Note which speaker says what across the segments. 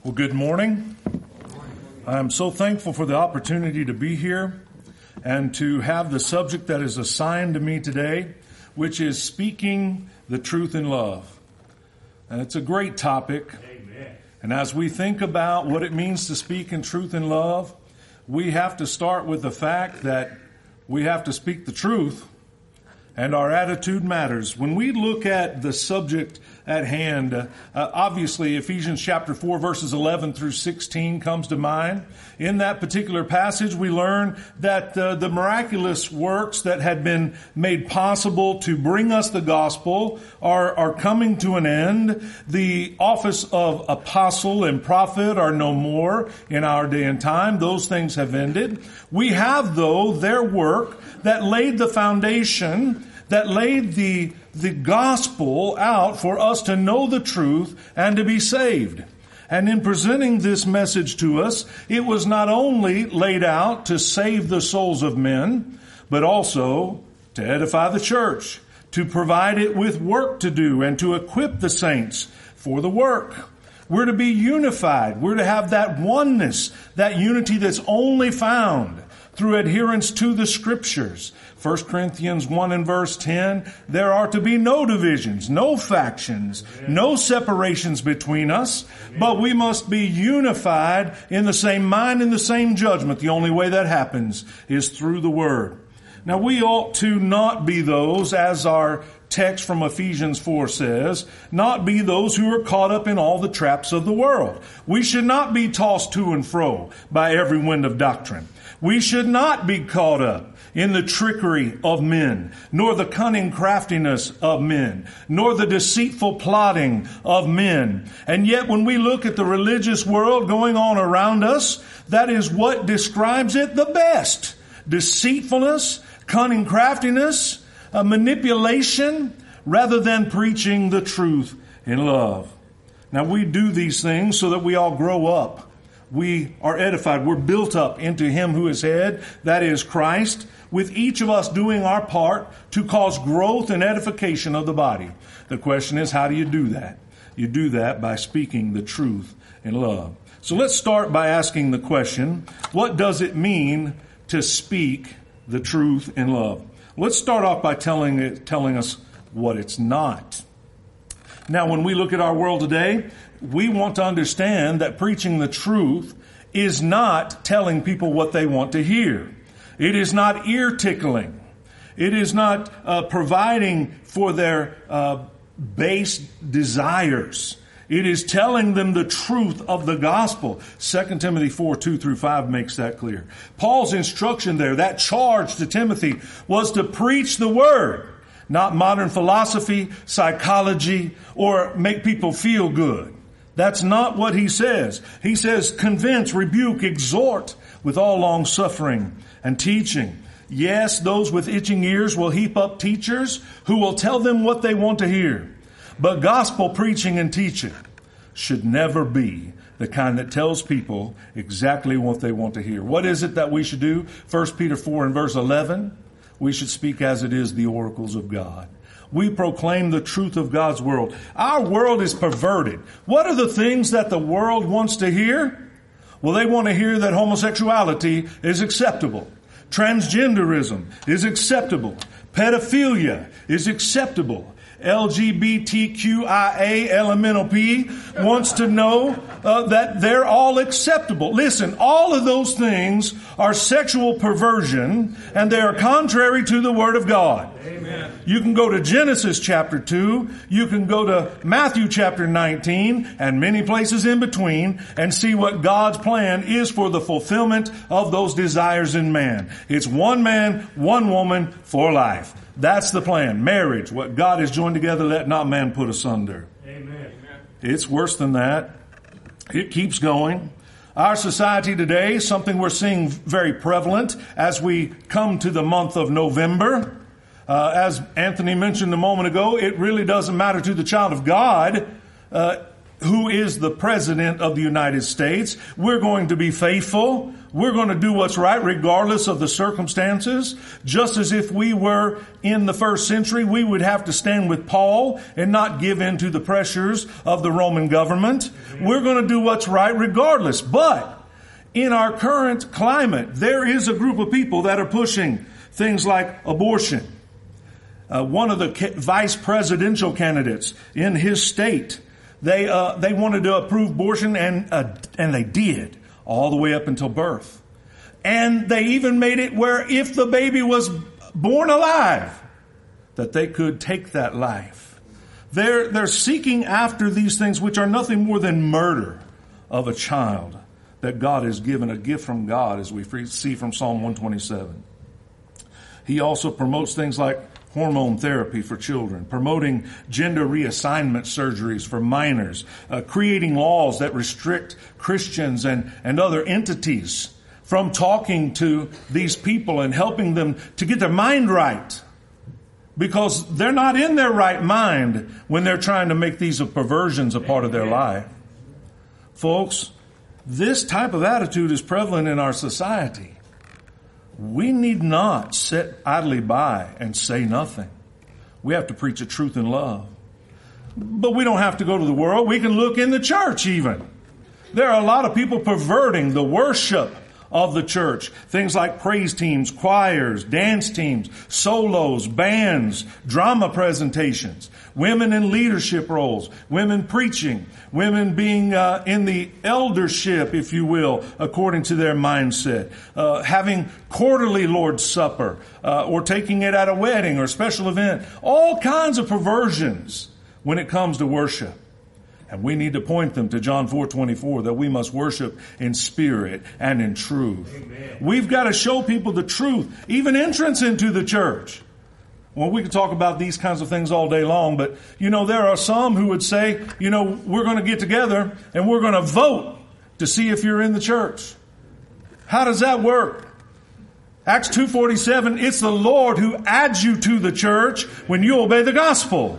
Speaker 1: Well, good morning. I'm so thankful for the opportunity to be here and to have the subject that is assigned to me today, which is speaking the truth in love. And it's a great topic. Amen. And as we think about what it means to speak in truth and love, we have to start with the fact that we have to speak the truth, and our attitude matters. When we look at the subject at hand, obviously Ephesians chapter 4 verses 11 through 16 comes to mind. In that particular passage, we learn that the miraculous works that had been made possible to bring us the gospel are coming to an end. The office of apostle and prophet are no more in our day and time. Those things have ended. We have, though, their work that laid the foundation, that laid the gospel out for us to know the truth and to be saved. And in presenting this message to us, it was not only laid out to save the souls of men, but also to edify the church, to provide it with work to do, and to equip the saints for the work. We're to be unified. We're to have that oneness, that unity that's only found through adherence to the Scriptures. 1 Corinthians 1 and verse 10, there are to be no divisions, no factions, no separations between us, but we must be unified in the same mind and the same judgment. The only way that happens is through the Word. Now, we ought to not be those, as our text from Ephesians 4 says, not be those who are caught up in all the traps of the world. We should not be tossed to and fro by every wind of doctrine. We should not be caught up in the trickery of men, nor the cunning craftiness of men, nor the deceitful plotting of men. And yet when we look at the religious world going on around us, that is what describes it the best. Deceitfulness, cunning craftiness, manipulation, rather than preaching the truth in love. Now we do these things so that we all grow up. We are edified. We're built up into Him who is head, that is Christ, with each of us doing our part to cause growth and edification of the body. The question is, how do you do that? You do that by speaking the truth in love. So let's start by asking the question, what does it mean to speak the truth in love? Let's start off by telling us what it's not. Now, when we look at our world today, we want to understand that preaching the truth is not telling people what they want to hear. It is not ear-tickling. It is not providing for their base desires. It is telling them the truth of the gospel. 2 Timothy 4, 2 through 5 makes that clear. Paul's instruction there, that charge to Timothy, was to preach the word, not modern philosophy, psychology, or make people feel good. That's not what he says. He says, convince, rebuke, exhort with all long suffering and teaching. Yes, those with itching ears will heap up teachers who will tell them what they want to hear. But gospel preaching and teaching should never be the kind that tells people exactly what they want to hear. What is it that we should do? 1 Peter 4 and verse 11, we should speak as it is the oracles of God. We proclaim the truth of God's world. Our world is perverted. What are the things that the world wants to hear? Well, they want to hear that homosexuality is acceptable. Transgenderism is acceptable. Pedophilia is acceptable. LGBTQIA elemental P wants to know that they're all acceptable. Listen, all of those things are sexual perversion, and they are contrary to the Word of God. Amen. You can go to Genesis chapter 2, you can go to Matthew chapter 19, and many places in between, and see what God's plan is for the fulfillment of those desires in man. It's one man, one woman for life. That's the plan. Marriage, what God has joined together, let not man put asunder. Amen. It's worse than that. It keeps going. Our society today, something we're seeing very prevalent as we come to the month of November. As Anthony mentioned a moment ago, it really doesn't matter to the child of God who is the President of the United States. We're going to be faithful. We're going to do what's right regardless of the circumstances. Just as if we were in the first century, we would have to stand with Paul and not give in to the pressures of the Roman government. We're going to do what's right regardless. But in our current climate, there is a group of people that are pushing things like abortion. One of the vice presidential candidates in his state, they wanted to approve abortion, and they did, all the way up until birth. And they even made it where if the baby was born alive, that they could take that life. They're seeking after these things which are nothing more than murder of a child that God has given, a gift from God, as we see from Psalm 127. He also promotes things like hormone therapy for children, promoting gender reassignment surgeries for minors, creating laws that restrict Christians and other entities from talking to these people and helping them to get their mind right. Because they're not in their right mind when they're trying to make these perversions a part of their life. Folks, this type of attitude is prevalent in our society. We need not sit idly by and say nothing. We have to preach the truth in love. But we don't have to go to the world. We can look in the church even. There are a lot of people perverting the worship of the church. Things like praise teams, choirs, dance teams, solos, bands, drama presentations, women in leadership roles, women preaching, women being in the eldership, if you will, according to their mindset, having quarterly Lord's Supper, or taking it at a wedding or special event. All kinds of perversions when it comes to worship. And we need to point them to John 4:24, that we must worship in spirit and in truth. Amen. We've got to show people the truth, even entrance into the church. Well, we could talk about these kinds of things all day long, but, there are some who would say, we're going to get together and we're going to vote to see if you're in the church. How does that work? Acts 2:47, it's the Lord who adds you to the church when you obey the gospel.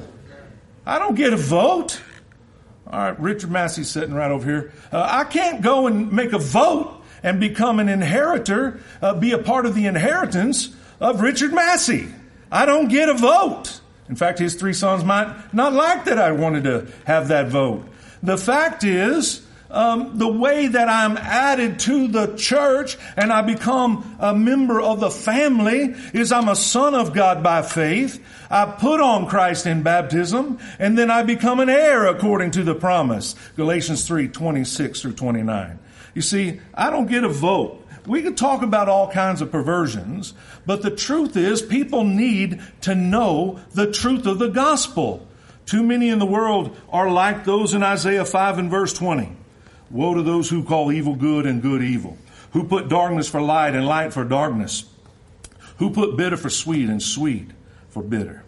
Speaker 1: I don't get a vote. All right, Richard Massey's sitting right over here. I can't go and make a vote and become an inheritor, be a part of the inheritance of Richard Massey. I don't get a vote. In fact, his 3 sons might not like that I wanted to have that vote. The fact is, the way that I'm added to the church and I become a member of the family is I'm a son of God by faith. I put on Christ in baptism, and then I become an heir according to the promise. Galatians 3:26 through 29. You see, I don't get a vote. We could talk about all kinds of perversions, but the truth is people need to know the truth of the gospel. Too many in the world are like those in Isaiah 5 and verse 20. Woe to those who call evil good and good evil, who put darkness for light and light for darkness, who put bitter for sweet and sweet for bitter.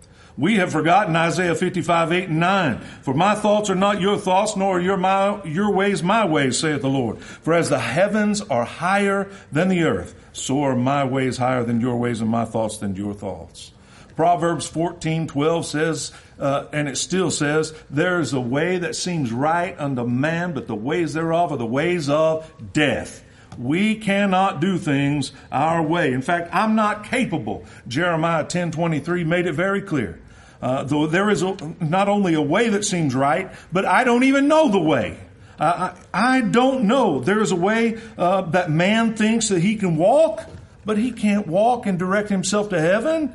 Speaker 1: We have forgotten Isaiah 55:8 and 9. For my thoughts are not your thoughts, nor are your ways my ways, saith the Lord. For as the heavens are higher than the earth, so are my ways higher than your ways, and my thoughts than your thoughts. Proverbs 14:12 says, and it still says, there is a way that seems right unto man, but the ways thereof are the ways of death. We cannot do things our way. In fact, I'm not capable. Jeremiah 10:23 made it very clear. Though there is not only a way that seems right, but I don't even know the way. I don't know. There is a way that man thinks that he can walk, but he can't walk and direct himself to heaven.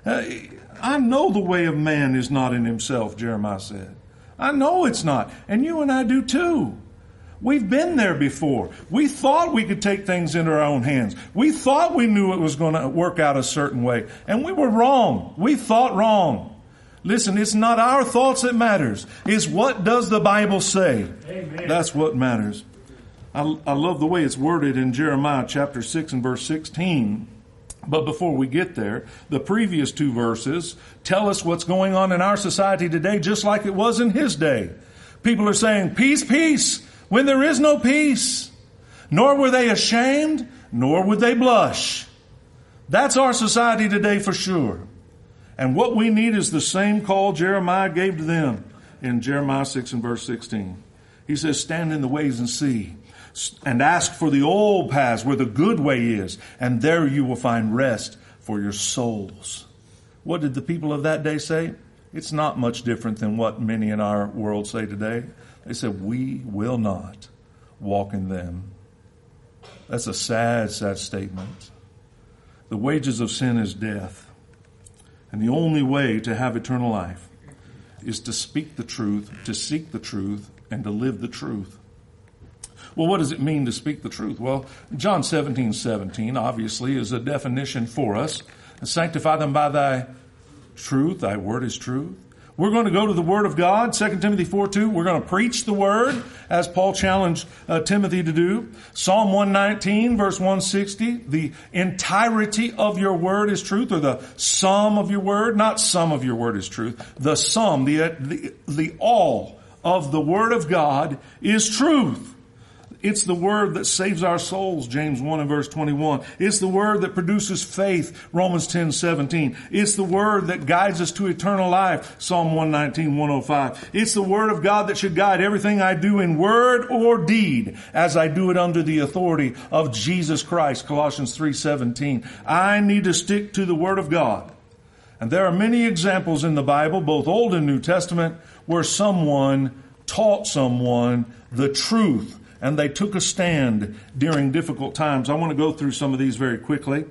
Speaker 1: I know the way of man is not in himself, Jeremiah said. I know it's not. And you and I do too. We've been there before. We thought we could take things into our own hands. We thought we knew it was going to work out a certain way. And we were wrong. We thought wrong. Listen, it's not our thoughts that matters. It's what does the Bible say. Amen. That's what matters. I love the way it's worded in Jeremiah chapter 6 and verse 16. But before we get there, the previous 2 verses tell us what's going on in our society today, just like it was in his day. People are saying, peace, peace, when there is no peace. Nor were they ashamed, nor would they blush. That's our society today for sure. And what we need is the same call Jeremiah gave to them in Jeremiah 6 and verse 16. He says, stand in the ways and see, and ask for the old paths where the good way is, and there you will find rest for your souls. What did the people of that day say? It's not much different than what many in our world say today. They said, we will not walk in them. That's a sad, sad statement. The wages of sin is death. And the only way to have eternal life is to speak the truth, to seek the truth, and to live the truth. Well, what does it mean to speak the truth? Well, John 17:17 obviously is a definition for us. Sanctify them by thy truth. Thy word is truth. We're going to go to the Word of God, 2 Timothy 4:2. We're going to preach the Word, as Paul challenged Timothy to do. Psalm 119, verse 160. The entirety of your Word is truth, or the sum of your Word. Not some of your Word is truth. The sum, the all of the Word of God is truth. It's the Word that saves our souls, James 1 and verse 21. It's the Word that produces faith, Romans 10:17. It's the Word that guides us to eternal life, Psalm 119, 105. It's the Word of God that should guide everything I do in word or deed, as I do it under the authority of Jesus Christ, Colossians 3:17. I need to stick to the Word of God. And there are many examples in the Bible, both Old and New Testament, where someone taught someone the truth, and they took a stand during difficult times. I want to go through some of these very quickly.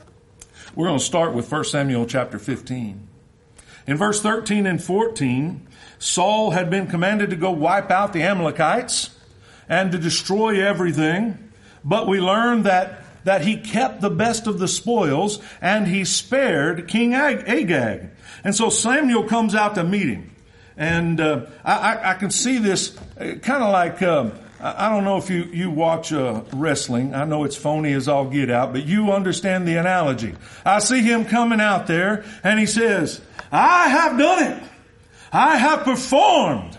Speaker 1: We're going to start with 1 Samuel chapter 15. In verse 13 and 14, Saul had been commanded to go wipe out the Amalekites and to destroy everything. But we learn that he kept the best of the spoils and he spared King Agag. And so Samuel comes out to meet him. And I can see this kind of like... I don't know if you watch wrestling. I know it's phony as all get out, but you understand the analogy. I see him coming out there and he says, I have done it. I have performed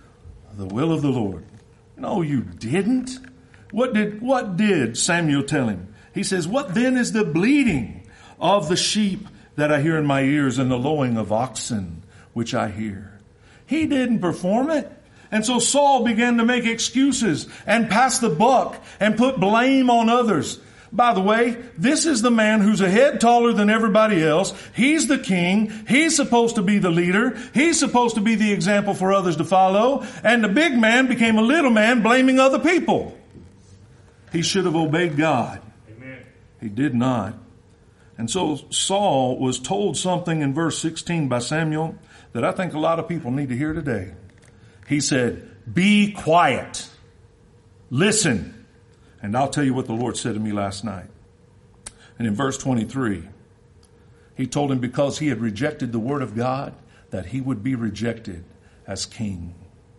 Speaker 1: the will of the Lord. No, you didn't. What did Samuel tell him? He says, what then is the bleating of the sheep that I hear in my ears and the lowing of oxen which I hear? He didn't perform it. And so Saul began to make excuses and pass the buck and put blame on others. By the way, this is the man who's a head taller than everybody else. He's the king. He's supposed to be the leader. He's supposed to be the example for others to follow. And the big man became a little man blaming other people. He should have obeyed God. Amen. He did not. And so Saul was told something in verse 16 by Samuel that I think a lot of people need to hear today. He said, be quiet. Listen. And I'll tell you what the Lord said to me last night. And in verse 23, he told him because he had rejected the word of God, that he would be rejected as king.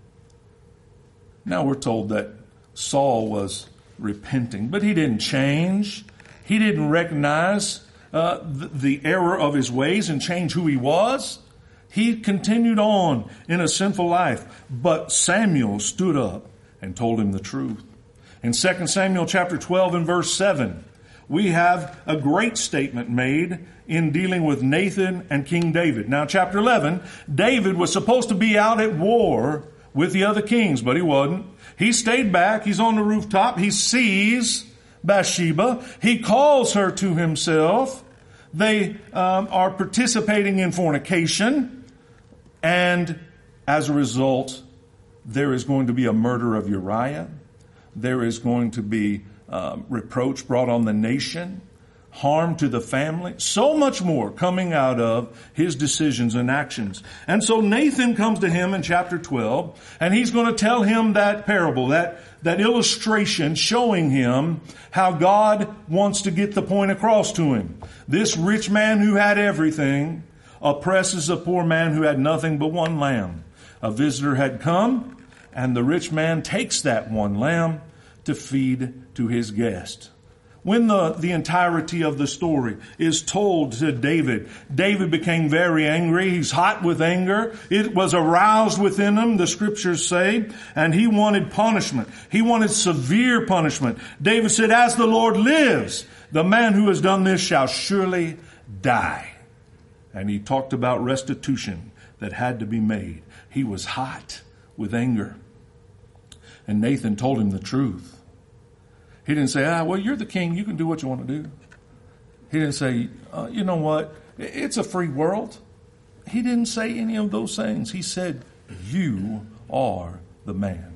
Speaker 1: Now we're told that Saul was repenting, but he didn't change. He didn't recognize the error of his ways and change who he was. He continued on in a sinful life, but Samuel stood up and told him the truth. In 2 Samuel chapter 12 and verse 7, we have a great statement made in dealing with Nathan and King David. Now, chapter 11, David was supposed to be out at war with the other kings, but he wasn't. He stayed back. He's on the rooftop. He sees Bathsheba. He calls her to himself. They are participating in fornication. And as a result, there is going to be a murder of Uriah. There is going to be reproach brought on the nation, harm to the family, so much more coming out of his decisions and actions. And so Nathan comes to him in chapter 12, and he's going to tell him that parable, that illustration showing him how God wants to get the point across to him. This rich man who had everything oppresses a poor man who had nothing but one lamb. A visitor had come, and the rich man takes that one lamb to feed to his guest. When the entirety of the story is told to David, David became very angry. He's hot with anger. It was aroused within him, the scriptures say, and he wanted punishment. He wanted severe punishment. David said, as the Lord lives, the man who has done this shall surely die. And he talked about restitution that had to be made. He was hot with anger. And Nathan told him the truth. He didn't say, well, you're the king. You can do what you want to do. He didn't say, you know what? It's a free world. He didn't say any of those things. He said, you are the man.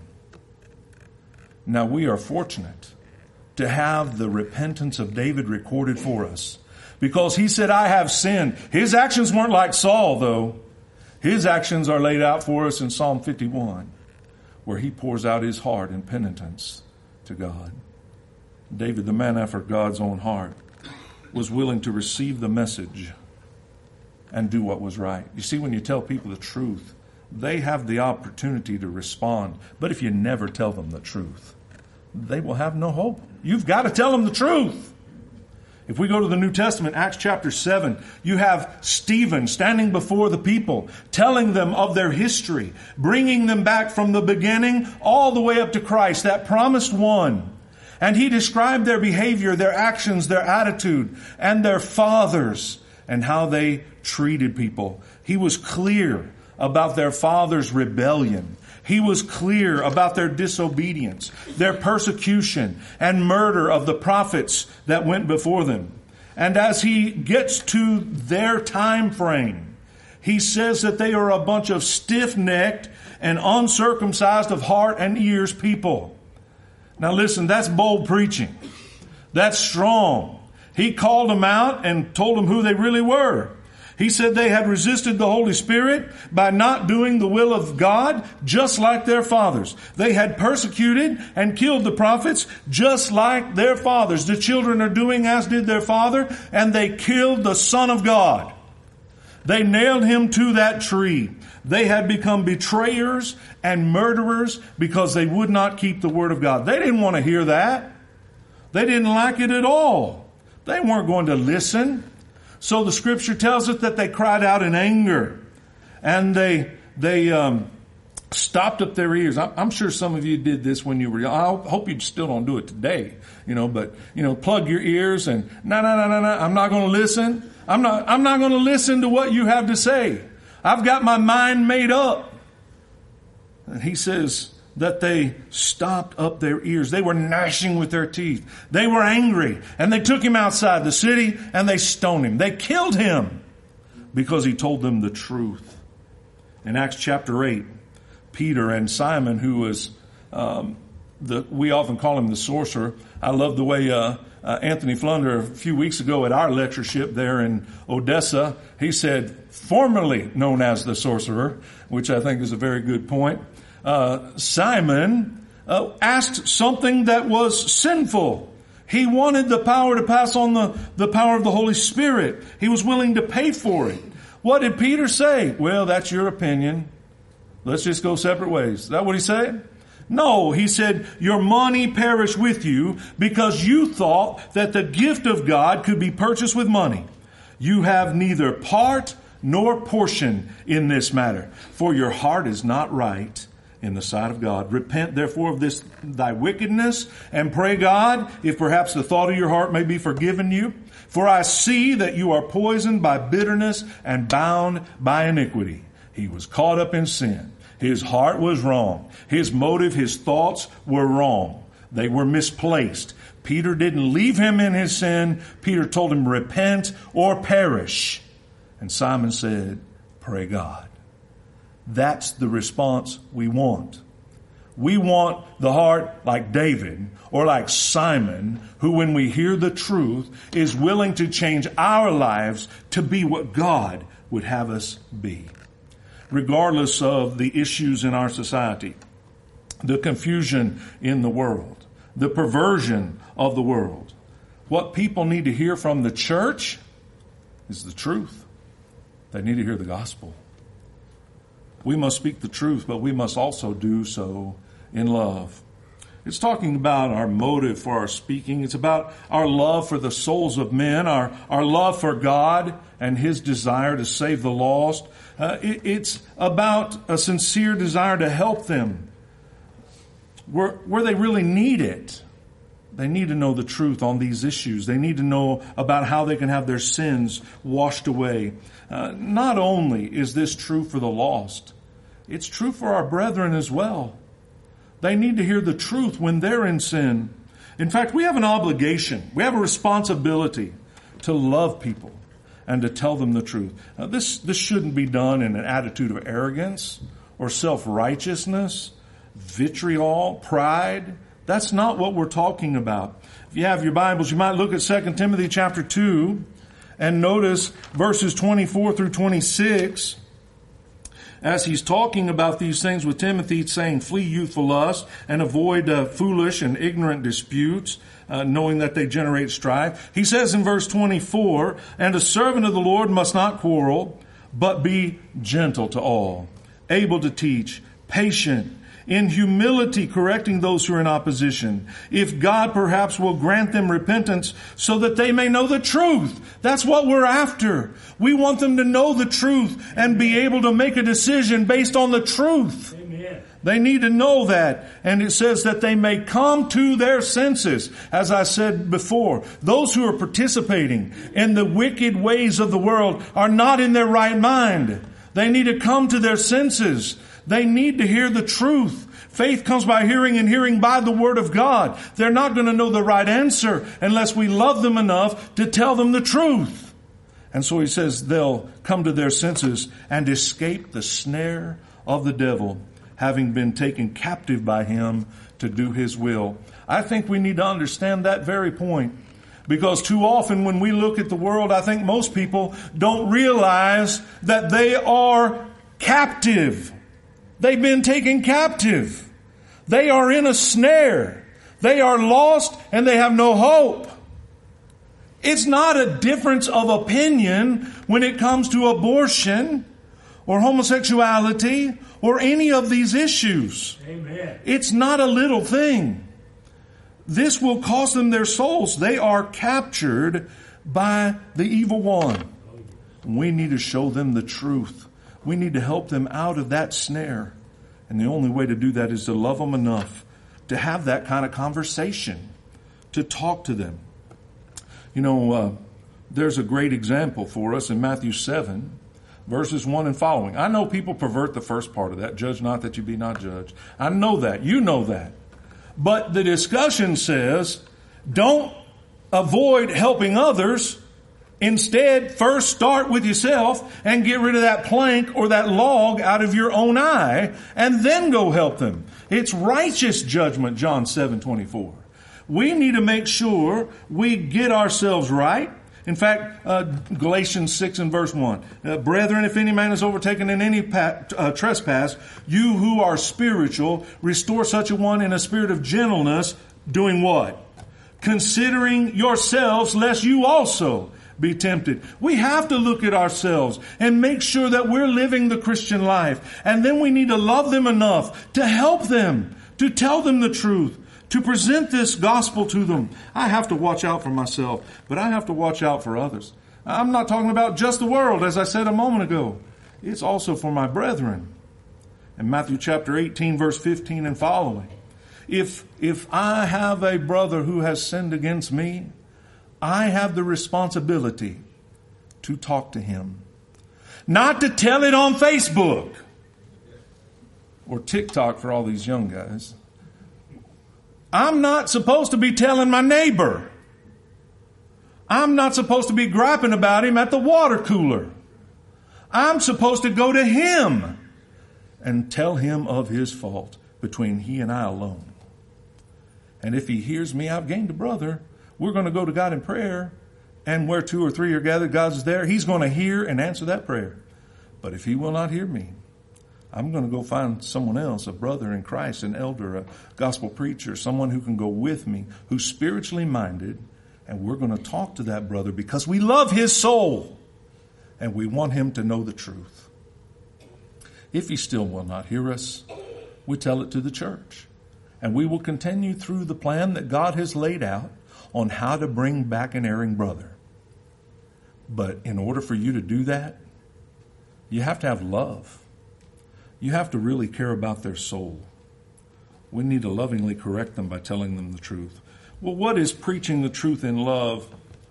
Speaker 1: Now we are fortunate to have the repentance of David recorded for us, because he said, I have sinned. His actions weren't like Saul, though. His actions are laid out for us in Psalm 51, where he pours out his heart in penitence to God. David, the man after God's own heart, was willing to receive the message and do what was right. You see, when you tell people the truth, they have the opportunity to respond. But if you never tell them the truth, they will have no hope. You've got to tell them the truth. If we go to the New Testament, Acts chapter 7, you have Stephen standing before the people, telling them of their history, bringing them back from the beginning all the way up to Christ, that promised one. And he described their behavior, their actions, their attitude, and their fathers, and how they treated people. He was clear about their father's rebellion. He was clear about their disobedience, their persecution, and murder of the prophets that went before them. And as he gets to their time frame, he says that they are a bunch of stiff-necked and uncircumcised of heart and ears people. Now listen, that's bold preaching. That's strong. He called them out and told them who they really were. He said they had resisted the Holy Spirit by not doing the will of God, just like their fathers. They had persecuted and killed the prophets, just like their fathers. The children are doing as did their father, and they killed the Son of God. They nailed him to that tree. They had become betrayers and murderers because they would not keep the word of God. They didn't want to hear that. They didn't like it at all. They weren't going to listen. So the scripture tells us that they cried out in anger, and they stopped up their ears. I'm sure some of you did this when you were young. I hope you still don't do it today, but plug your ears and no, I'm not going to listen. I'm not going to listen to what you have to say. I've got my mind made up. And he says that they stopped up their ears. They were gnashing with their teeth. They were angry, and they took him outside the city and they stoned him. They killed him because he told them the truth. In Acts chapter 8, Peter and Simon, who was, we often call him the sorcerer. I love the way, Anthony Flunder, a few weeks ago at our lectureship there in Odessa, he said, formerly known as the sorcerer, which I think is a very good point. Simon asked something that was sinful. He wanted the power to pass on the power of the Holy Spirit. He was willing to pay for it. What did Peter say? Well, that's your opinion. Let's just go separate ways. Is that what he said? No, he said, your money perish with you because you thought that the gift of God could be purchased with money. You have neither part nor portion in this matter, for your heart is not right in the sight of God. Repent therefore of this thy wickedness, and pray God, if perhaps the thought of your heart may be forgiven you. For I see that you are poisoned by bitterness and bound by iniquity. He was caught up in sin. His heart was wrong. His motive, his thoughts were wrong. They were misplaced. Peter didn't leave him in his sin. Peter told him, repent or perish. And Simon said, pray God. That's the response we want. We want the heart like David or like Simon, who when we hear the truth is willing to change our lives to be what God would have us be. Regardless of the issues in our society, the confusion in the world, the perversion of the world, what people need to hear from the church is the truth. They need to hear the gospel. We must speak the truth, but we must also do so in love. It's talking about our motive for our speaking. It's about our love for the souls of men, our love for God and his desire to save the lost. It's about a sincere desire to help them where they really need it. They need to know the truth on these issues. They need to know about how they can have their sins washed away. Not only is this true for the lost, it's true for our brethren as well. They need to hear the truth when they're in sin. In fact, we have an obligation. We have a responsibility to love people and to tell them the truth. Now, this shouldn't be done in an attitude of arrogance or self-righteousness. vitriol, pride. That's not what we're talking about. If you have your Bibles, you might look at 2 Timothy chapter 2 and notice verses 24 through 26. As he's talking about these things with Timothy, saying, flee youthful lust and avoid foolish and ignorant disputes, knowing that they generate strife. He says in verse 24, and a servant of the Lord must not quarrel, but be gentle to all, able to teach, patient, in humility correcting those who are in opposition, if God perhaps will grant them repentance so that they may know the truth. That's what we're after. We want them to know the truth and be able to make a decision based on the truth. Amen. They need to know that. And it says that they may come to their senses. As I said before, those who are participating in the wicked ways of the world are not in their right mind. They need to come to their senses. They need to hear the truth. Faith comes by hearing and hearing by the Word of God. They're not going to know the right answer unless we love them enough to tell them the truth. And so he says they'll come to their senses and escape the snare of the devil, having been taken captive by him to do his will. I think we need to understand that very point. Because too often when we look at the world, I think most people don't realize that they are captive. They've been taken captive. They are in a snare. They are lost and they have no hope. It's not a difference of opinion when it comes to abortion or homosexuality or any of these issues. Amen. It's not a little thing. This will cost them their souls. They are captured by the evil one. We need to show them the truth. We need to help them out of that snare. And the only way to do that is to love them enough to have that kind of conversation, to talk to them. You know, there's a great example for us in Matthew 7, verses 1 and following. I know people pervert the first part of that. Judge not that you be not judged. I know that. You know that. But the discussion says, don't avoid helping others. Instead, first start with yourself and get rid of that plank or that log out of your own eye and then go help them. It's righteous judgment, John 7:24. We need to make sure we get ourselves right. In fact, Galatians 6 and verse 1. Brethren, if any man is overtaken in any trespass, you who are spiritual, restore such a one in a spirit of gentleness, doing what? Considering yourselves, lest you also be tempted. We have to look at ourselves and make sure that we're living the Christian life. And then we need to love them enough to help them, to tell them the truth, to present this gospel to them. I have to watch out for myself, but I have to watch out for others. I'm not talking about just the world, as I said a moment ago. It's also for my brethren. In Matthew chapter 18, verse 15 and following. If I have a brother who has sinned against me, I have the responsibility to talk to him. Not to tell it on Facebook or TikTok for all these young guys. I'm not supposed to be telling my neighbor. I'm not supposed to be griping about him at the water cooler. I'm supposed to go to him and tell him of his fault between he and I alone. And if he hears me, I've gained a brother. We're going to go to God in prayer, and where 2 or 3 are gathered, God is there. He's going to hear and answer that prayer. But if he will not hear me, I'm going to go find someone else, a brother in Christ, an elder, a gospel preacher, someone who can go with me, who's spiritually minded, and we're going to talk to that brother because we love his soul, and we want him to know the truth. If he still will not hear us, we tell it to the church, and we will continue through the plan that God has laid out on how to bring back an erring brother. But in order for you to do that, you have to have love. You have to really care about their soul. We need to lovingly correct them by telling them the truth. Well, what is preaching the truth in love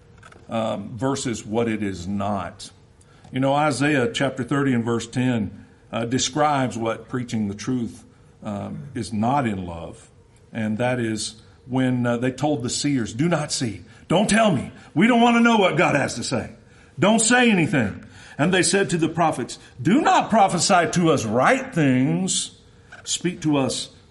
Speaker 1: versus what it is not? You know, Isaiah chapter 30 and verse 10 describes what preaching the truth is not in love. And that is when they told the seers, do not see. Don't tell me. We don't want to know what God has to say. Don't say anything. And they said to the prophets, do not prophesy to us right things. Speak to us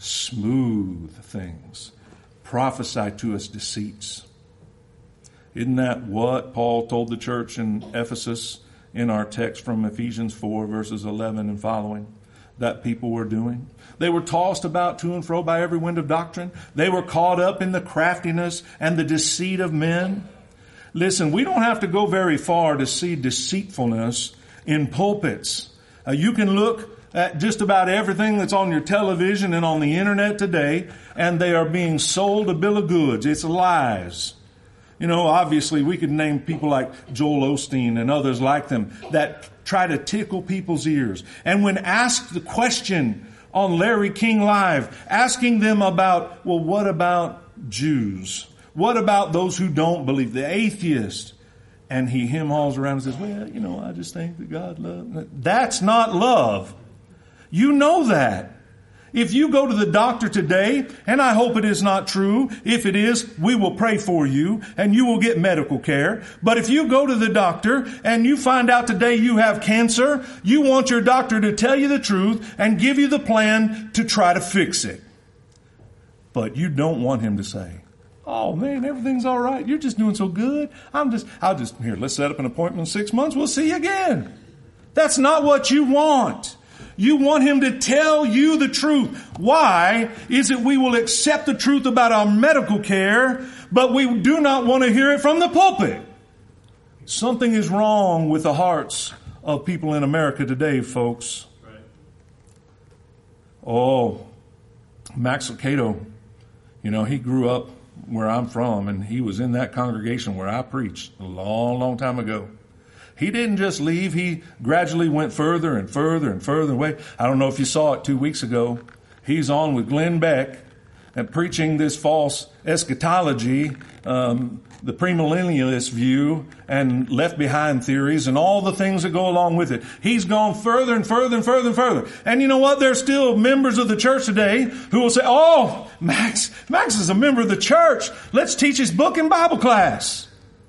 Speaker 1: smooth things. Prophesy to us deceits. Isn't that what Paul told the church in Ephesus in our text from Ephesians 4 verses 11 and following that people were doing? They were tossed about to and fro by every wind of doctrine. They were caught up in the craftiness and the deceit of men. Listen, we don't have to go very far to see deceitfulness in pulpits. You can look at just about everything that's on your television and on the internet today, and they are being sold a bill of goods. It's lies. You know, obviously we could name people like Joel Osteen and others like them that try to tickle people's ears. And when asked the question on Larry King Live, asking them about, well, what about Jews? What about those who don't believe, the atheists? And he hem-haws around and says, well, you know, I just think that God loves. That's not love. You know that. If you go to the doctor today, and I hope it is not true, if it is, we will pray for you and you will get medical care. But if you go to the doctor and you find out today you have cancer, you want your doctor to tell you the truth and give you the plan to try to fix it. But you don't want him to say, oh man, everything's all right. You're just doing so good. Here, let's set up an appointment in 6 months. We'll see you again. That's not what you want. You want him to tell you the truth. Why is it we will accept the truth about our medical care, but we do not want to hear it from the pulpit? Something is wrong with the hearts of people in America today, folks. Right. Oh, Max Lucado, you know, he grew up where I'm from, and he was in that congregation where I preached a long, long time ago. He didn't just leave. He gradually went further and further and further away. I don't know if you saw it 2 weeks ago. He's on with Glenn Beck and preaching this false eschatology, the premillennialist view and left behind theories and all the things that go along with it. He's gone further and further and further and further. And you know what? There's still members of the church today who will say, oh, Max is a member of the church. Let's teach his book in Bible class.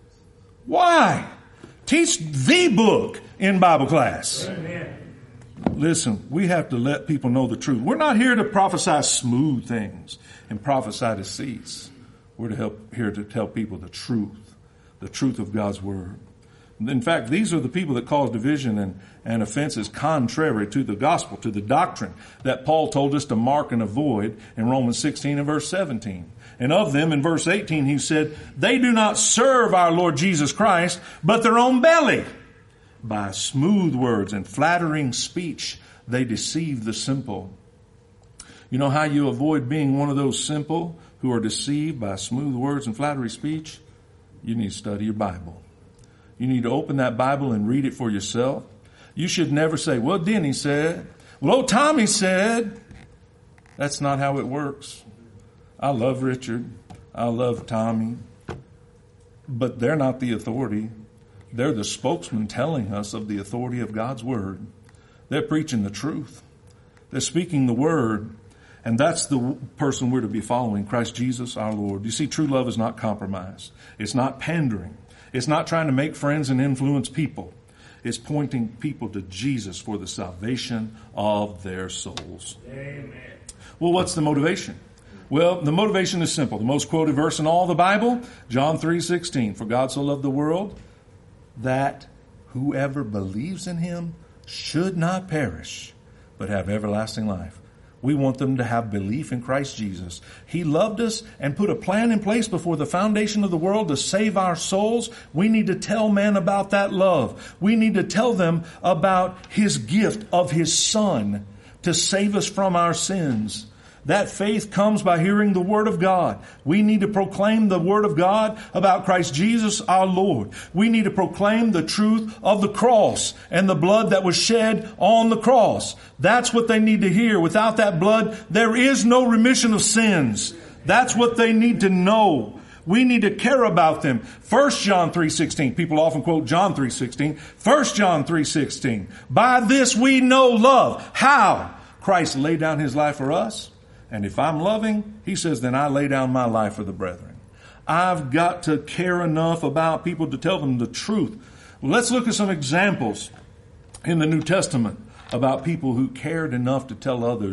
Speaker 1: Why? Teach the book in Bible class. Amen. Listen, we have to let people know the truth. We're not here to prophesy smooth things and prophesy deceits. We're here to tell people the truth of God's word. In fact, these are the people that cause division and offenses contrary to the gospel, to the doctrine that Paul told us to mark and avoid in Romans 16 and verse 17. And of them, in verse 18, he said, they do not serve our Lord Jesus Christ, but their own belly. By smooth words and flattering speech, they deceive the simple. You know how you avoid being one of those simple who are deceived by smooth words and flattery speech? You need to study your Bible. You need to open that Bible and read it for yourself. You should never say, well, Denny said, well, old Tommy said. That's not how it works. I love Richard. I love Tommy. But they're not the authority. They're the spokesman telling us of the authority of God's word. They're preaching the truth. They're speaking the word. And that's the person we're to be following, Christ Jesus our Lord. You see, true love is not compromise. It's not pandering. It's not trying to make friends and influence people. It's pointing people to Jesus for the salvation of their souls. Amen. Well, what's the motivation? Well, the motivation is simple. The most quoted verse in all the Bible, John 3:16. For God so loved the world that whoever believes in him should not perish, but have everlasting life. We want them to have belief in Christ Jesus. He loved us and put a plan in place before the foundation of the world to save our souls. We need to tell men about that love. We need to tell them about his gift of his Son to save us from our sins. That faith comes by hearing the Word of God. We need to proclaim the Word of God about Christ Jesus our Lord. We need to proclaim the truth of the cross and the blood that was shed on the cross. That's what they need to hear. Without that blood, there is no remission of sins. That's what they need to know. We need to care about them. 1 John 3:16. People often quote John 3:16. 1 John 3:16. By this we know love. How? Christ laid down his life for us. And if I'm loving, he says, then I lay down my life for the brethren. I've got to care enough about people to tell them the truth. Let's look at some examples in the New Testament about people who cared enough to tell others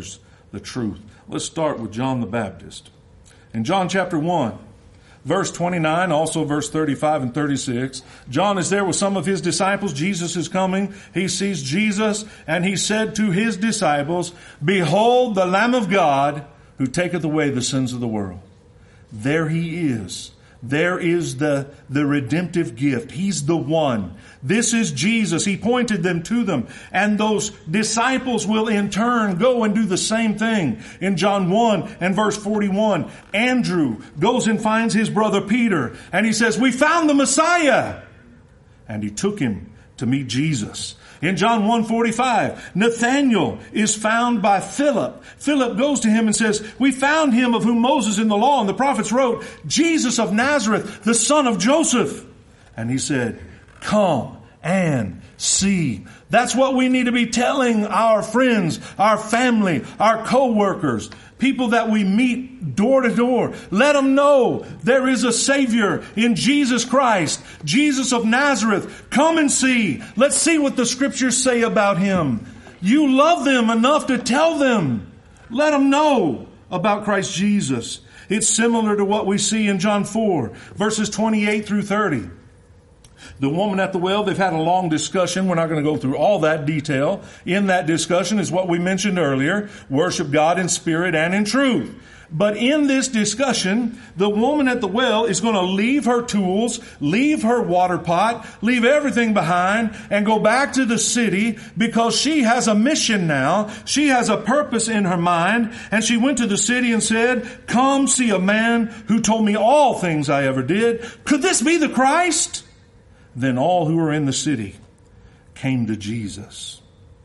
Speaker 1: the truth. Let's start with John the Baptist. In John chapter 1, verse 29, also verse 35 and 36, John is there with some of his disciples. Jesus is coming. He sees Jesus, and he said to his disciples, "Behold the Lamb of God who taketh away the sins of the world." There he is. There is the redemptive gift. He's the one. This is Jesus. He pointed them to them. And those disciples will in turn go and do the same thing. In John 1 and verse 41, Andrew goes and finds his brother Peter. And he says, "We found the Messiah." And he took him to meet Jesus. In John 1:45, Nathanael is found by Philip. Philip goes to him and says, "We found him of whom Moses in the law and the prophets wrote, Jesus of Nazareth, the son of Joseph." And he said, "Come and see." That's what we need to be telling our friends, our family, our co-workers, people that we meet door to door. Let them know there is a Savior in Jesus Christ, Jesus of Nazareth. Come and see. Let's see what the Scriptures say about Him. You love them enough to tell them. Let them know about Christ Jesus. It's similar to what we see in John 4, verses 28 through 30. The woman at the well, they've had a long discussion. We're not going to go through all that detail. In that discussion is what we mentioned earlier. Worship God in spirit and in truth. But in this discussion, the woman at the well is going to leave her tools, leave her water pot, leave everything behind, and go back to the city because she has a mission now. She has a purpose in her mind. And she went to the city and said, "Come see a man who told me all things I ever did. Could this be the Christ?" Then all who were in the city came to Jesus.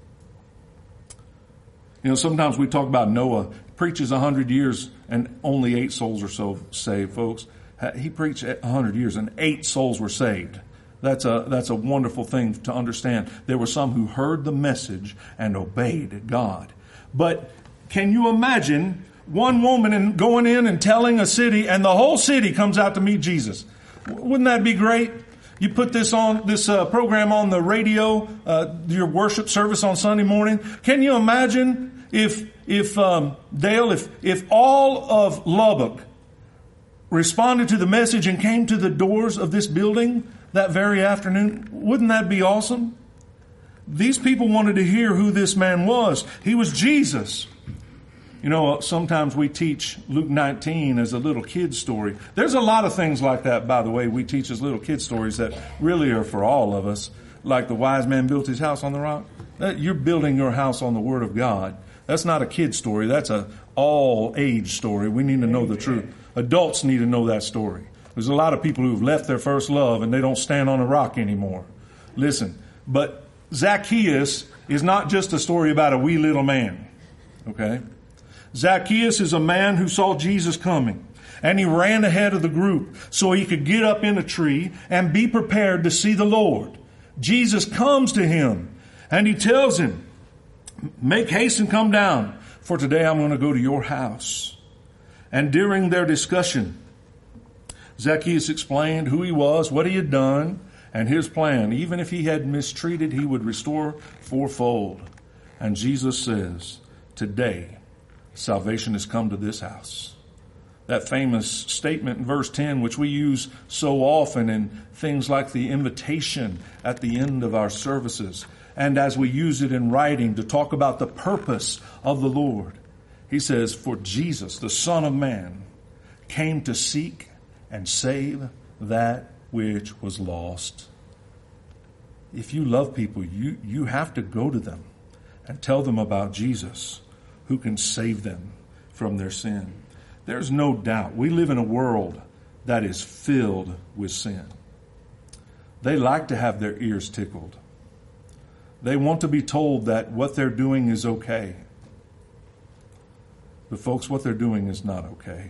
Speaker 1: You know, sometimes we talk about Noah preaches 100 years and only 8 souls or so saved, folks. He preached 100 years and 8 souls were saved. That's a wonderful thing to understand. There were some who heard the message and obeyed God. But can you imagine one woman going in and telling a city, and the whole city comes out to meet Jesus? Wouldn't that be great? You put this program on the radio, your worship service on Sunday morning. Can you imagine if Dale, if all of Lubbock responded to the message and came to the doors of this building that very afternoon? Wouldn't that be awesome? These people wanted to hear who this man was. He was Jesus. You know, sometimes we teach Luke 19 as a little kid story. There's a lot of things like that, by the way, we teach as little kid stories that really are for all of us. Like the wise man built his house on the rock. You're building your house on the Word of God. That's not a kid story. That's a all-age story. We need to know the truth. Adults need to know that story. There's a lot of people who've left their first love and they don't stand on a rock anymore. Listen, but Zacchaeus is not just a story about a wee little man. Okay? Zacchaeus is a man who saw Jesus coming, and he ran ahead of the group so he could get up in a tree and be prepared to see the Lord. Jesus comes to him, and he tells him, "Make haste and come down, for today I'm going to go to your house." And during their discussion, Zacchaeus explained who he was, what he had done, and his plan. Even if he had mistreated, he would restore fourfold. And Jesus says, "Today, salvation has come to this house." That famous statement in verse 10, which we use so often in things like the invitation at the end of our services, and as we use it in writing to talk about the purpose of the Lord. He says, "For Jesus, the Son of Man, came to seek and save that which was lost." If you love people, you have to go to them and tell them about Jesus, who can save them from their sin. There's no doubt we live in a world that is filled with sin. They like to have their ears tickled. They want to be told that what they're doing is okay. But folks, what they're doing is not okay.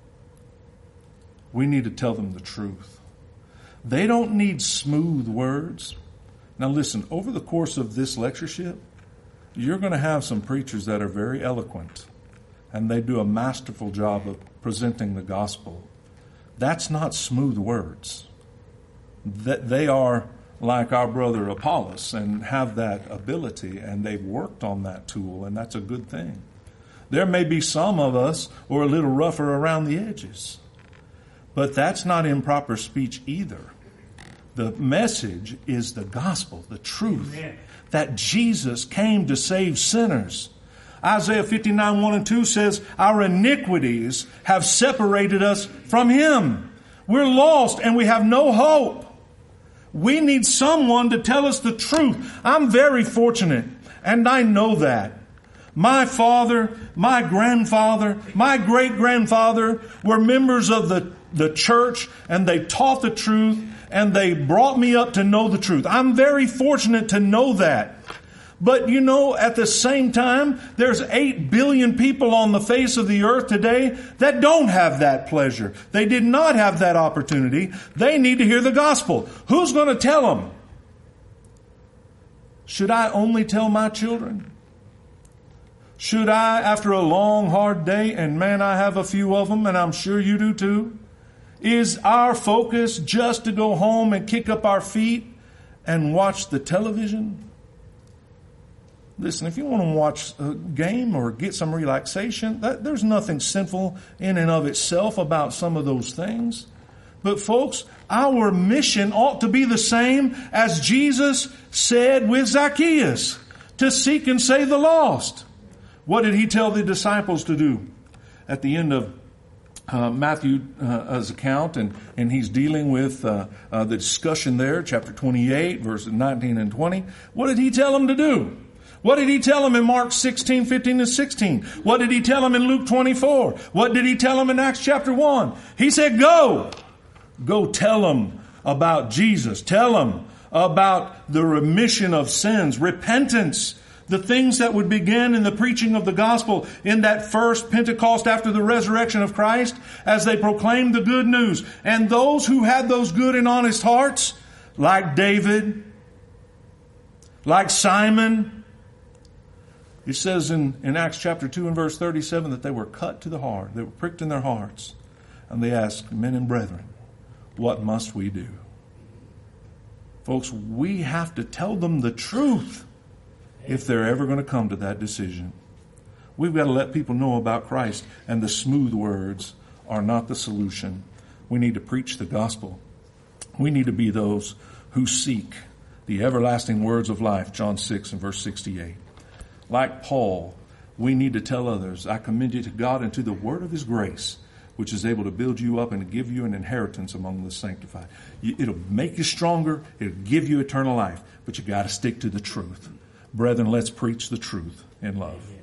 Speaker 1: We need to tell them the truth. They don't need smooth words. Now listen, over the course of this lectureship, you're going to have some preachers that are very eloquent, and they do a masterful job of presenting the gospel. That's not smooth words. They are like our brother Apollos and have that ability, and they've worked on that tool, and that's a good thing. There may be some of us who are a little rougher around the edges. But that's not improper speech either. The message is the gospel, the truth, that Jesus came to save sinners. Isaiah 59, 1 and 2 says, our iniquities have separated us from Him. We're lost and we have no hope. We need someone to tell us the truth. I'm very fortunate, and I know that. My father, my grandfather, my great-grandfather were members of the church, and they taught the truth, and they brought me up to know the truth. I'm very fortunate to know that. But you know, at the same time, there's 8 billion people on the face of the earth today that don't have that pleasure. They did not have that opportunity. They need to hear the gospel. Who's going to tell them? Should I only tell my children? Should I, after a long, hard day, and man, I have a few of them, and I'm sure you do too, is our focus just to go home and kick up our feet and watch the television? Listen, if you want to watch a game or get some relaxation, there's nothing sinful in and of itself about some of those things. But folks, our mission ought to be the same as Jesus said with Zacchaeus, to seek and save the lost. What did He tell the disciples to do? At the end of Matthew's account, and he's dealing with the discussion there, chapter 28, verses 19 and 20. What did He tell them to do? What did He tell them in Mark 16, 15 and 16? What did He tell them in Luke 24? What did He tell them in Acts chapter 1? He said, go. Go tell them about Jesus. Tell them about the remission of sins, repentance, the things that would begin in the preaching of the gospel in that first Pentecost after the resurrection of Christ, as they proclaimed the good news. And those who had those good and honest hearts, like David, like Simon, it says in Acts chapter 2 and verse 37 that they were cut to the heart. They were pricked in their hearts. And they asked, men and brethren, what must we do? Folks, we have to tell them the truth if they're ever going to come to that decision. We've got to let people know about Christ, and the smooth words are not the solution. We need to preach the gospel. We need to be those who seek the everlasting words of life, John 6 and verse 68. Like Paul, we need to tell others, I commend you to God and to the word of His grace, which is able to build you up and to give you an inheritance among the sanctified. It'll make you stronger. It'll give you eternal life. But you got to stick to the truth. Brethren, let's preach the truth in love.